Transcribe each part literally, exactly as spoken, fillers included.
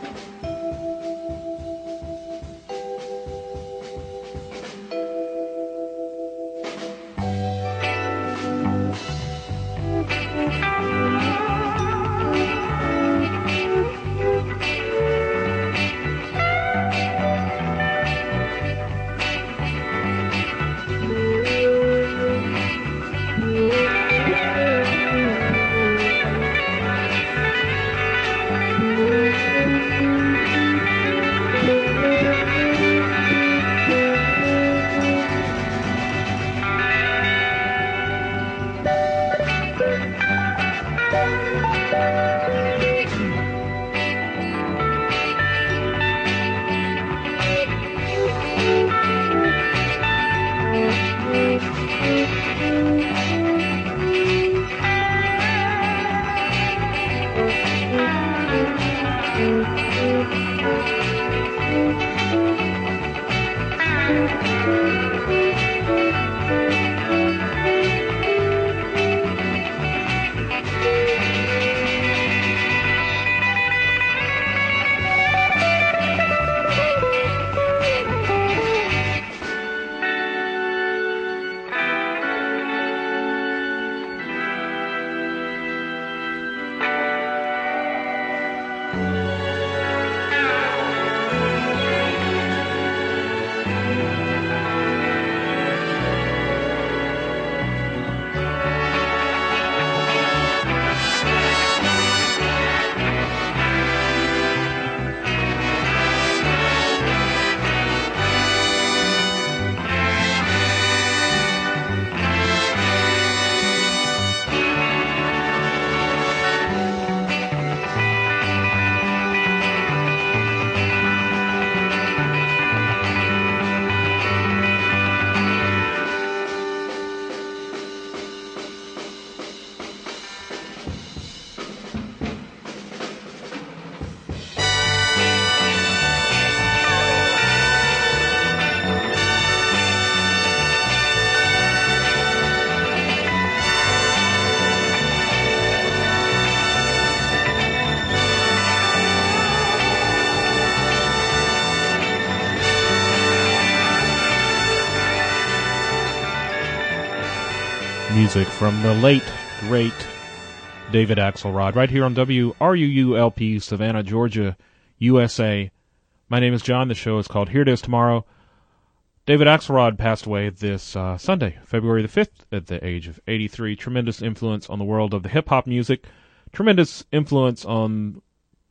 Music from the late, great David Axelrod, right here on W R U U L P, Savannah, Georgia, U S A. My name is John. The show is called Here It Is Tomorrow. David Axelrod passed away this uh, Sunday, February the fifth, at the age of eighty-three. Tremendous influence on the world of the hip-hop music. Tremendous influence on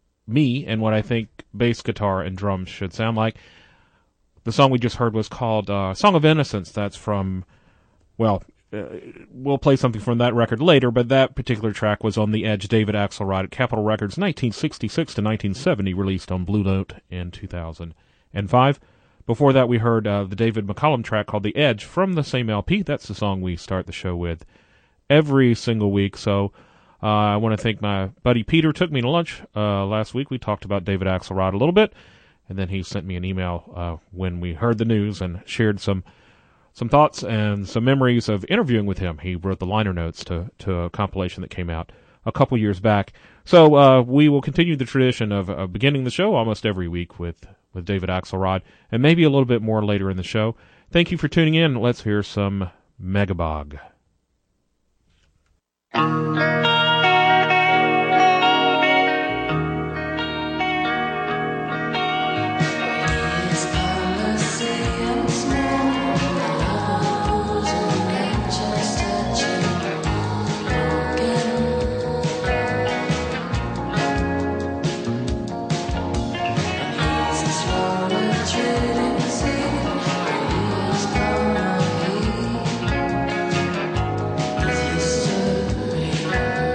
me and what I think bass guitar and drums should sound like. The song we just heard was called uh, Song of Innocence. That's from, well... Uh, we'll play something from that record later, but that particular track was on The Edge, David Axelrod at Capitol Records, nineteen sixty-six to nineteen seventy, released on Blue Note in two thousand five. Before that, we heard uh, the David McCollum track called The Edge from the same L P. That's the song we start the show with every single week. So uh, I want to thank my buddy Peter. Took me to lunch uh, last week. We talked about David Axelrod a little bit, and then he sent me an email uh, when we heard the news and shared some Some thoughts and some memories of interviewing with him. He wrote the liner notes to, to a compilation that came out a couple years back. So uh, we will continue the tradition of uh, beginning the show almost every week with, with David Axelrod, and maybe a little bit more later in the show. Thank you for tuning in. Let's hear some Megabog. History.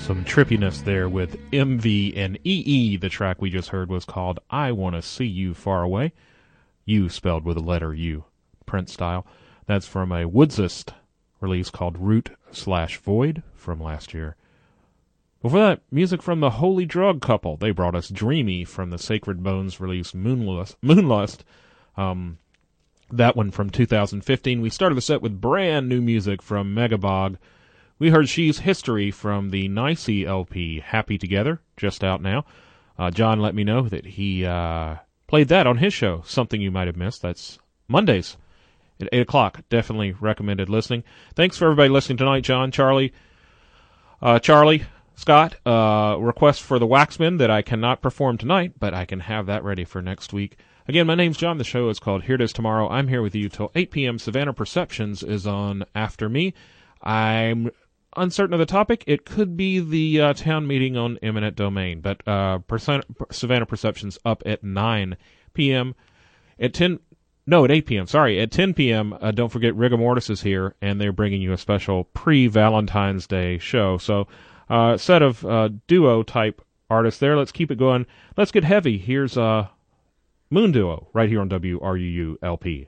some trippiness there with M V and E E. The track we just heard was called I Wanna See You Far Away. You spelled with a letter U, Prince style. That's from a Woodsist release called Root slash Void from last year. Before that, music from the Holy Drug Couple. They brought us Dreamy from the Sacred Bones release Moonlust. Moonlust. Um, that one from two thousand fifteen. We started the set with brand new music from Megabog. We heard She's History from the Nicey L P, Happy Together, just out now. Uh, John let me know that he uh, played that on his show, something you might have missed. That's Mondays at eight o'clock. Definitely recommended listening. Thanks for everybody listening tonight, John, Charlie, uh, Charlie, Scott. Uh, request for the Waxman that I cannot perform tonight, but I can have that ready for next week. Again, my name's John. The show is called Here It Is Tomorrow. I'm here with you till eight p.m. Savannah Perceptions is on after me. I'm uncertain of the topic. It could be the uh, town meeting on eminent domain, but uh, Percent- Savannah Perceptions up at nine p.m. At ten, no, at eight p.m. Sorry, at ten p.m. Uh, don't forget Rigor Mortis is here, and they're bringing you a special pre-Valentine's Day show. So, a uh, set of uh, duo type artists there. Let's keep it going. Let's get heavy. Here's uh, Moon Duo right here on W R U U L P.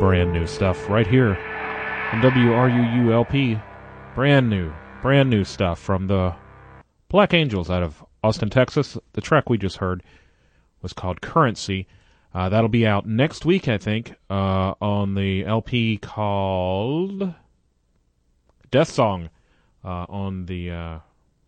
brand new stuff right here on W R U U L P. Brand new, brand new stuff from the Black Angels out of Austin, Texas. The track we just heard was called Currency. Uh, that'll be out next week, I think, uh, on the L P called Death Song uh, on the, uh,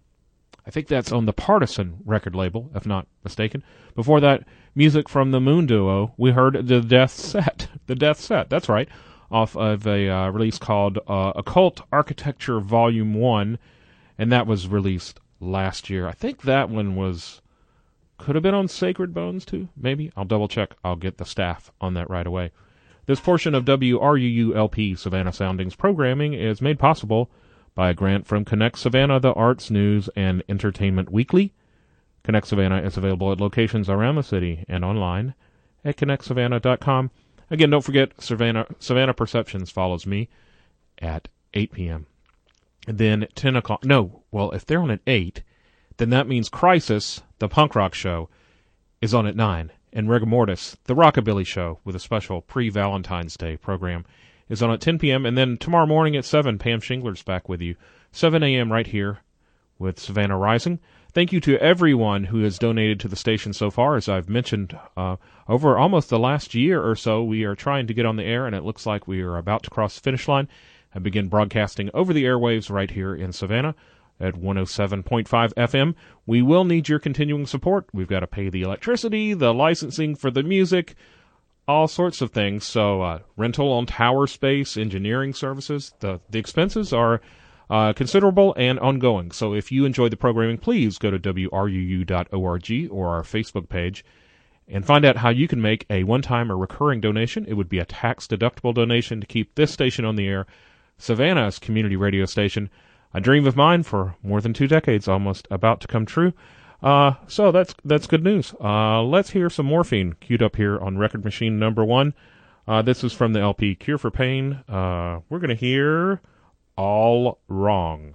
I think that's on the Partisan record label, if not mistaken. Before that, music from the Moon Duo. We heard the Death Set, the Death Set, that's right, off of a uh, release called uh, Occult Architecture Volume one, and that was released last year. I think that one was... could have been on Sacred Bones, too, maybe. I'll double-check. I'll get the staff on that right away. This portion of W R U U L P Savannah Soundings programming is made possible by a grant from Connect Savannah, the Arts, News, and Entertainment Weekly. Connect Savannah is available at locations around the city and online at connect savannah dot com. Again, don't forget, Savannah, Savannah Perceptions follows me at eight p.m. And then ten o'clock. No, well, if they're on at eight, then that means Crisis, the punk rock show, is on at nine. And Rigor Mortis, the rockabilly show, with a special pre-Valentine's Day program, is on at ten p.m. And then tomorrow morning at seven, Pam Shingler's back with you. seven a.m. right here with Savannah Rising. Thank you to everyone who has donated to the station so far. As I've mentioned, uh, over almost the last year or so, we are trying to get on the air, and it looks like we are about to cross the finish line and begin broadcasting over the airwaves right here in Savannah at one oh seven point five F M. We will need your continuing support. We've got to pay the electricity, the licensing for the music, all sorts of things. So uh, rental on tower space, engineering services, the, the expenses are uh, considerable and ongoing. So if you enjoy the programming, please go to W R U U dot org or our Facebook page and find out how you can make a one-time or recurring donation. It would be a tax-deductible donation to keep this station on the air, Savannah's community radio station. A dream of mine for more than two decades, almost about to come true. Uh, so that's that's good news. Uh, let's hear some Morphine queued up here on Record Machine number one. Uh, this is from the L P Cure for Pain. Uh, we're going to hear All Wrong.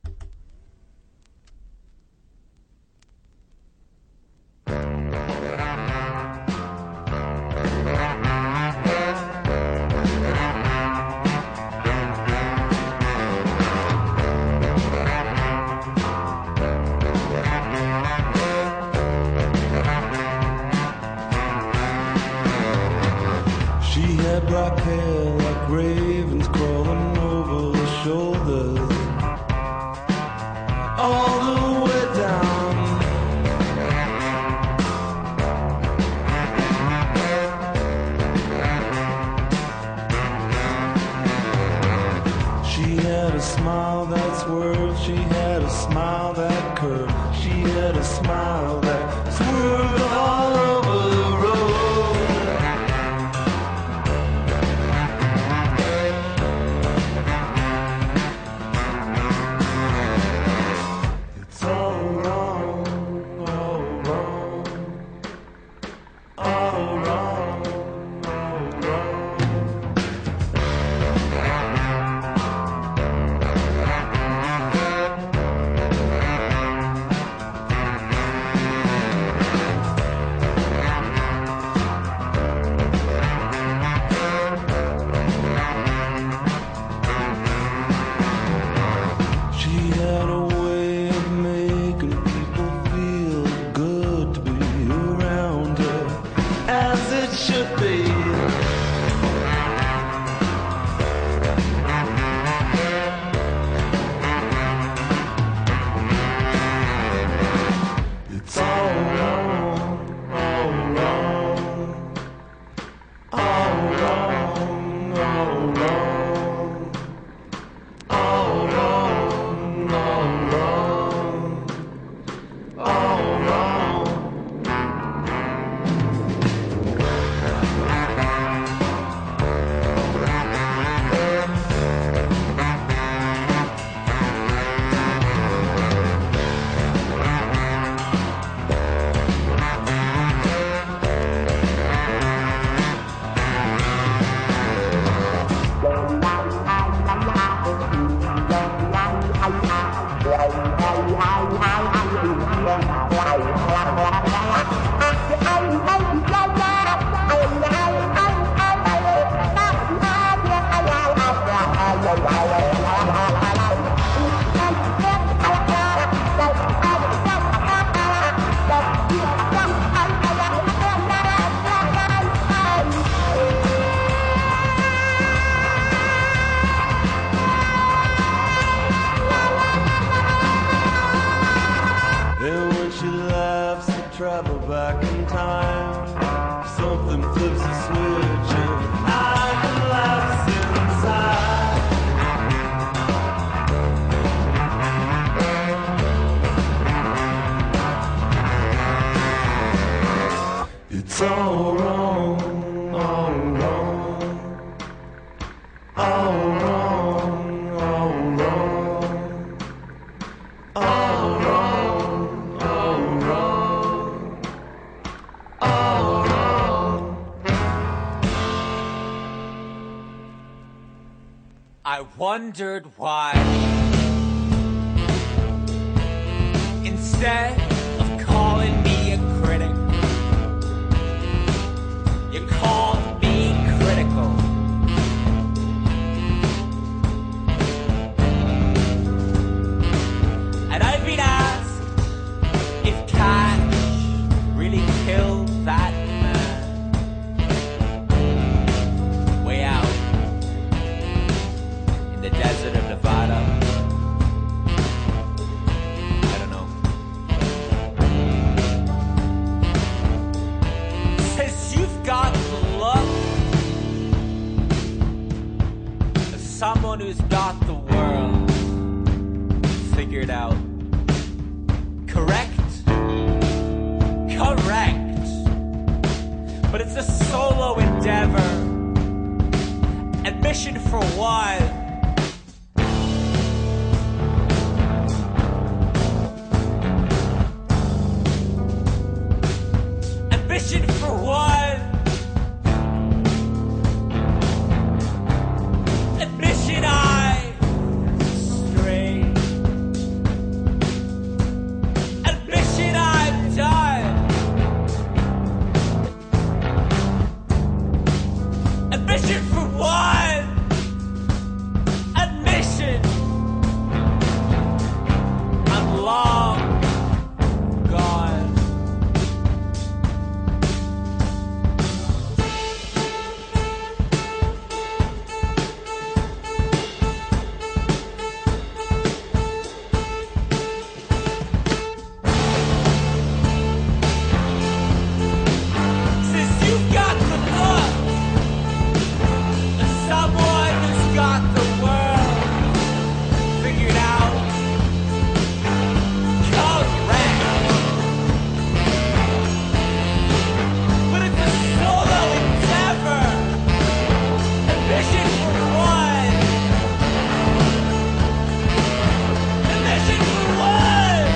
Black hair like ravens crawling over the shoulders, all the way down. She had a smile that swerved, she had a smile that curved, she had a smile that swerved all over the road. It's all wrong, all wrong, all wrong, all wrong, all wrong, all wrong, all wrong. I wondered why, instead of calling me a critic, you called me critical. And I've been asked if Cash really killed that man way out in the desert of Nevada. I don't know. Says you've got the look of someone who's got the world figured out. Correct? Correct. But it's a solo endeavor. Admission for what? Admission for what? Admission I strayed. Admission I've done. Admission for what? Admission I'm long gone. Since you've got the look of someone who's got the world figured out. Correct. But it's a solo endeavor. Admission for what? Admission for what?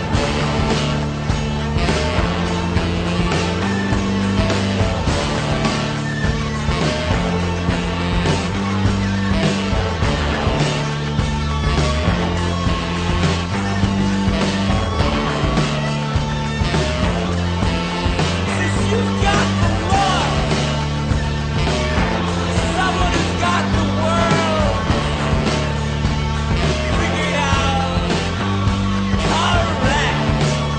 Since you've got the look of someone who's got the world figured out. Correct.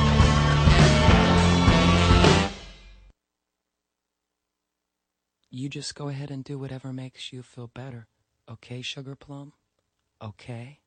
You just go ahead and do whatever makes you feel better. Okay, Sugar Plum? Okay?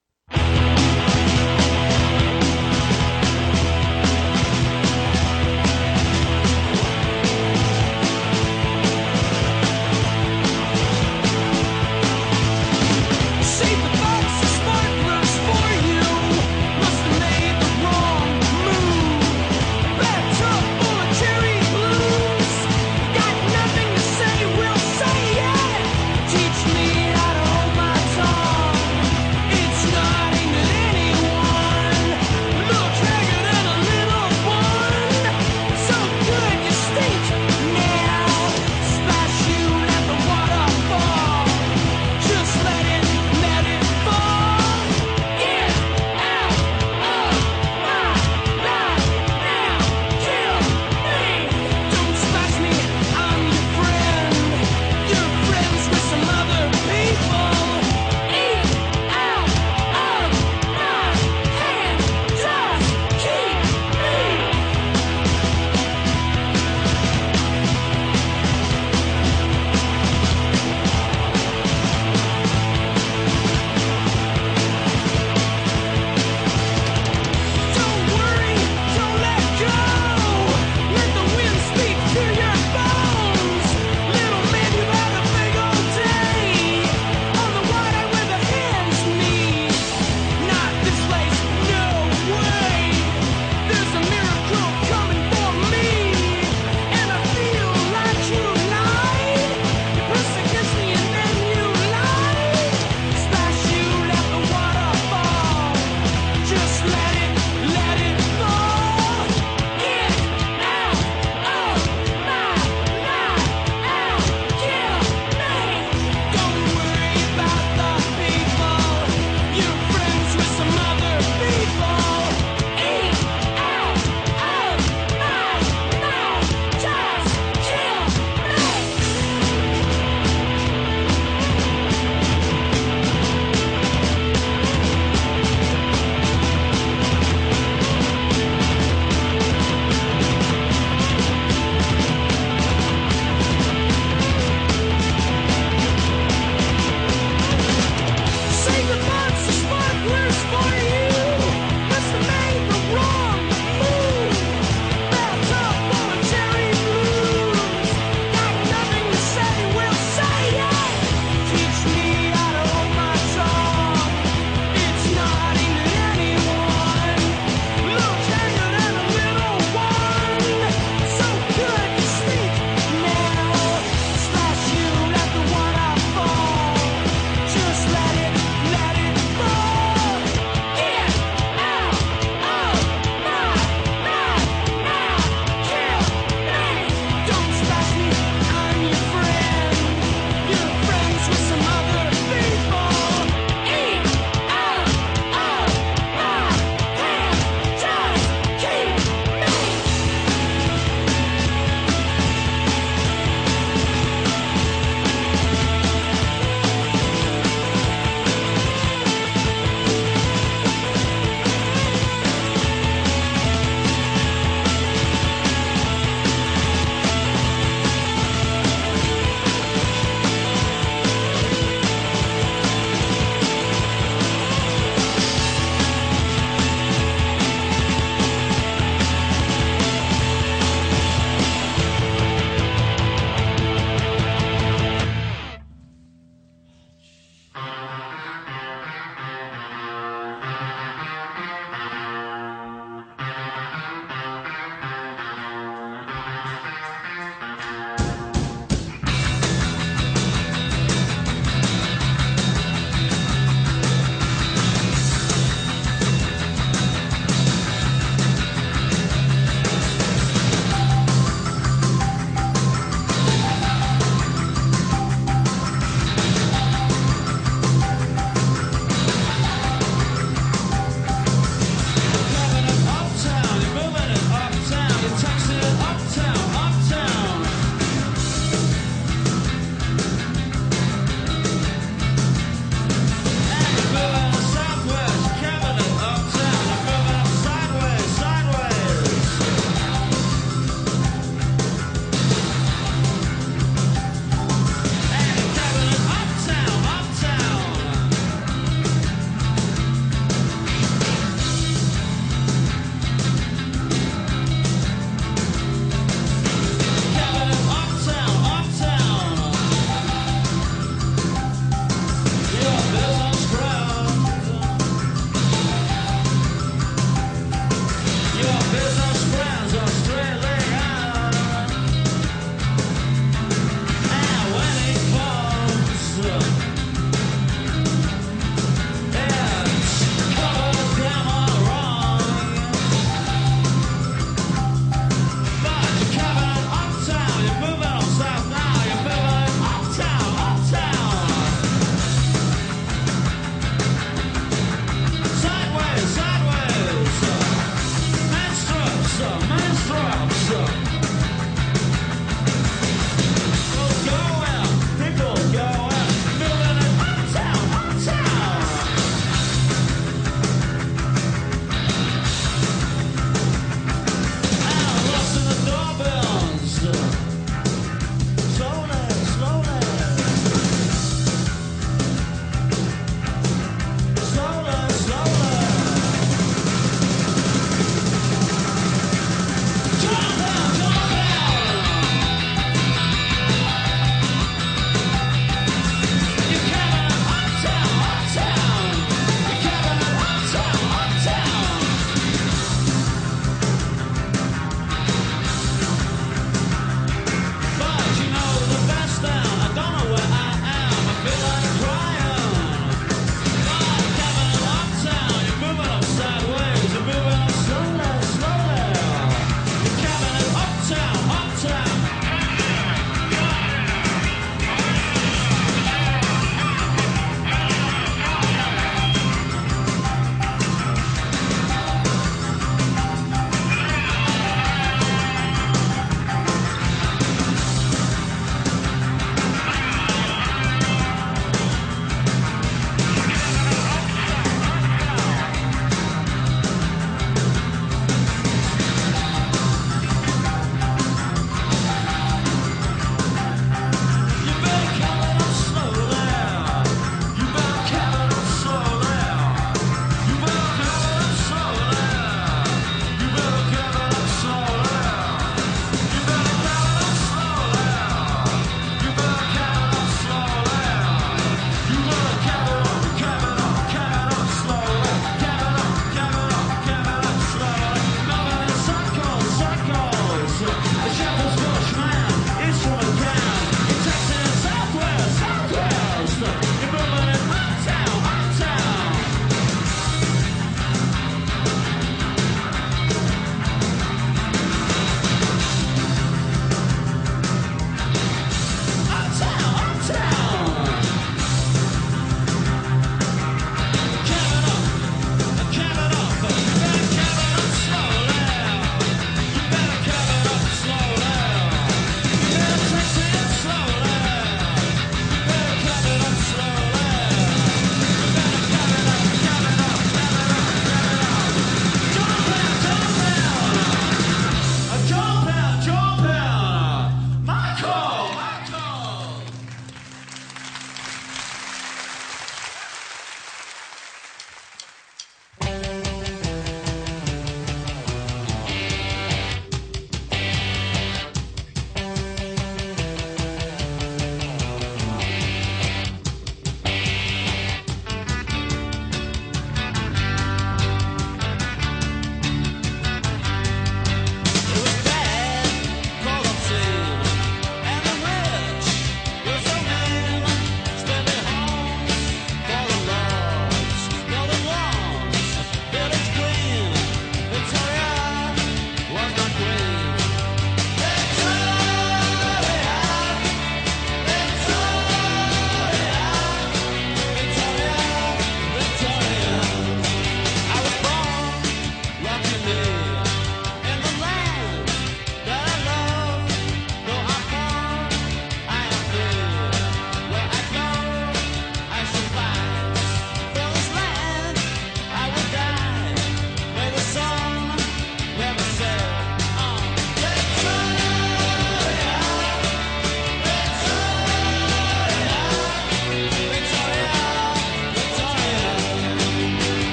Save the box of sparklers for you. Must have made the wrong move. Bathtub full of cherry blues. Got nothing to say, we'll say it. Teach me how to hold my tongue. It's not aimed at anyone.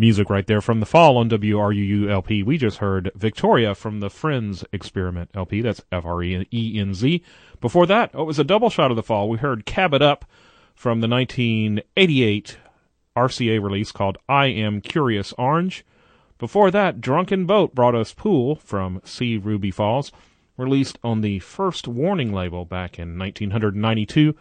music right there from the fall on W R U U L P. We just heard Victoria from the Friends Experiment L P. That's F R E N Z. Before that, oh, it was a double shot of the fall. We heard Cab It Up from the nineteen eighty-eight R C A release called I Am Curious Orange. Before that, Drunken Boat brought us Pool from C. Ruby Falls, released on the First Warning label back in nineteen ninety-two.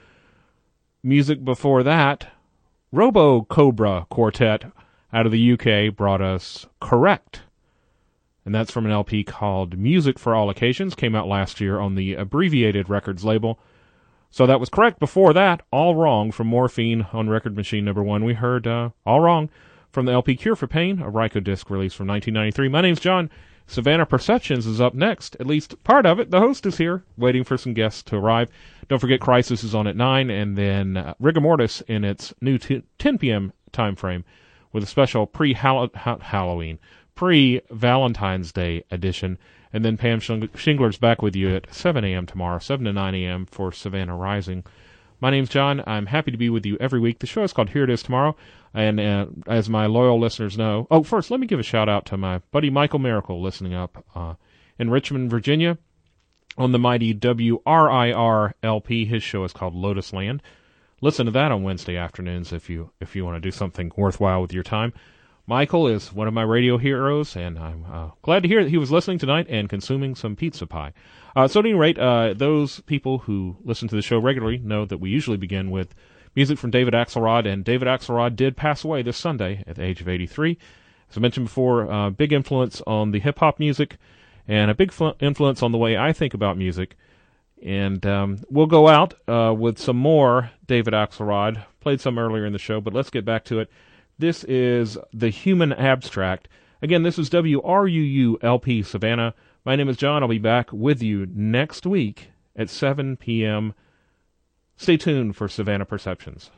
Music before that, Robo Cobra Quartet out of the U K brought us Correct. And that's from an L P called Music for All Occasions, came out last year on the Abbreviated Records label. So that was Correct. Before that, All Wrong from Morphine on Record Machine number one. We heard uh, All Wrong from the L P Cure for Pain, a Ryko disc release from nineteen ninety-three. My name's John. Savannah Perceptions is up next, at least part of it. The host is here, waiting for some guests to arrive. Don't forget Crisis is on at nine, and then uh, Rigor Mortis in its new t- ten p.m. time frame with a special pre-Halloween, pre-Valentine's Day edition. And then Pam Shingler's back with you at seven a.m. tomorrow, seven to nine a.m. for Savannah Rising. My name's John. I'm happy to be with you every week. The show is called Here It Is Tomorrow. And uh, as my loyal listeners know, oh, first, let me give a shout-out to my buddy Michael Miracle listening up uh, in Richmond, Virginia on the mighty W R I R L P. His show is called Lotus Land. Listen to that on Wednesday afternoons if you if you want to do something worthwhile with your time. Michael is one of my radio heroes, and I'm uh, glad to hear that he was listening tonight and consuming some pizza pie. Uh, so at any rate, uh, those people who listen to the show regularly know that we usually begin with music from David Axelrod, and David Axelrod did pass away this Sunday at the age of eighty-three. As I mentioned before, uh, big influence on the hip-hop music, and a big fl- influence on the way I think about music. And um, we'll go out uh, with some more David Axelrod. Played some earlier in the show, but let's get back to it. This is The Human Abstract. Again, this is W R U U L P Savannah. My name is John. I'll be back with you next week at seven p.m. Stay tuned for Savannah Perceptions.